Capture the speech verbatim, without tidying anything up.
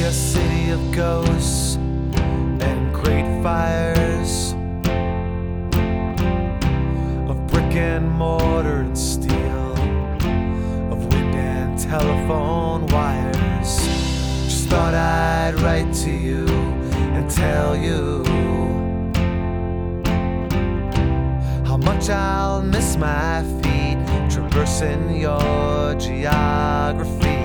a city of ghosts and great fires, of brick and mortar and steel, of wind and telephone wires. Just thought I'd write to you and tell you how much I'll miss my feet traversing your geography.